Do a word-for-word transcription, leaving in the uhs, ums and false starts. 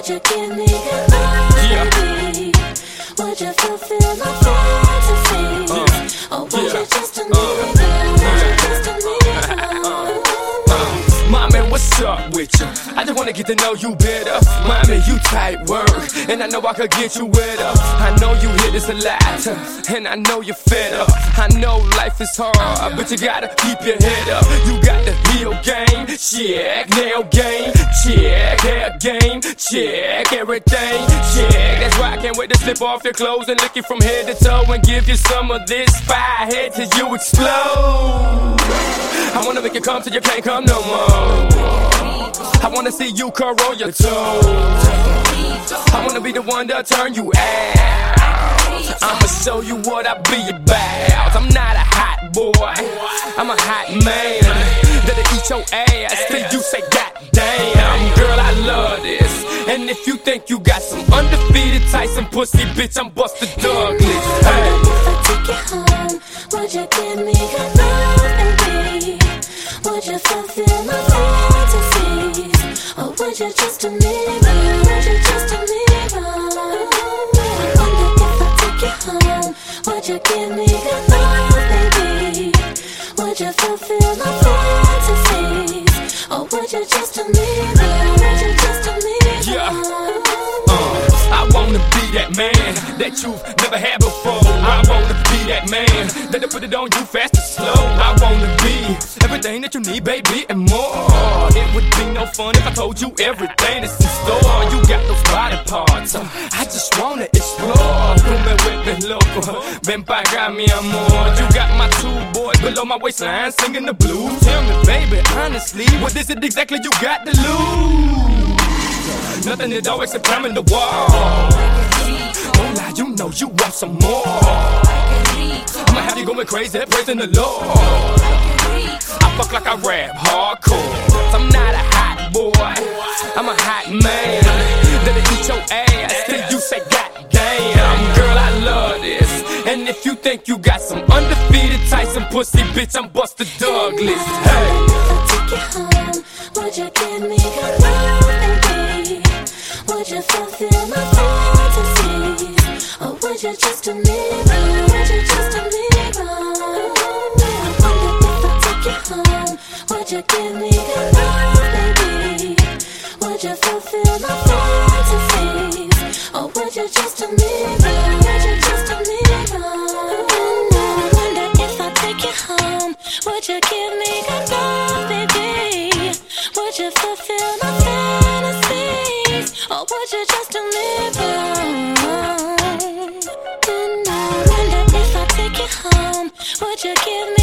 Would you give me good love, baby? Would you fulfill my fantasies? Uh, or would yeah. you just admit uh, it? Would you just admit it? Uh, uh, Mommy, what's up with you? I just wanna get to know you better. Mommy, you tight work, and I know I could get you with her. I know you hear this a lot, and I know you're fed up. I know life is hard, but you gotta keep your head up. You got the heel game, check, nail game, check, hair game, check, everything, check. That's why I can't wait to slip off your clothes and lick you from head to toe and give you some of this fire head till you explode. I wanna make you come till you can't come no more. I wanna see you curl on your toes. I wanna be the one to turn you out. I'ma show you what I be about. I'm not a hot boy, I'm a hot man. That'll eat your ass till you say goddamn. Girl, I love this. And if you think you got some undefeated Tyson pussy, bitch, I'm Buster Douglas. Hey. If I take you home, would you give me good love, baby? Would you fulfill my fantasies? Or would you just admit it? Would you just admit it? I wonder if I take you home, would you give me good love, baby? Would you fulfill my fantasies? Or would you just admit it? Would you just admit it? Yeah. Uh, I wanna be that man that you've never had before. I wanna be that man that'll put it on you fast and slow. I wanna be everything that you need, baby, and more. It would be no fun if I told you everything that's in store. You got those body parts, uh, I just wanna explore. Come with me, loco, ven pa' acá, mi amor. You got my two boys below my waistline singing the blues. Tell me, baby, honestly, what is it exactly you got to lose? Nothing is always a climb in the wall. Don't lie, you know you want some more. I'ma have you going crazy, praising the Lord. I fuck like I rap hardcore. I'm not a hot boy, I'm a hot man. That'll eat your ass till you say goddamn. Girl, I love this. And if you think you got some undefeated Tyson pussy, bitch, I'm Buster Douglas. Hey. If I take you home, would you give me good love, baby? Would you fulfill my fantasies? Or would you just admit it? Would you just admit it? I wonder if I take you home, would you give me good love, baby? Would you fulfill my fantasies? Or would you just admit it? Would you just admit it? I wonder if I take you home, would you give me good love, baby? Would you fulfill my fantasies? Or would you just admit it? And I wonder if I take you home, would you give me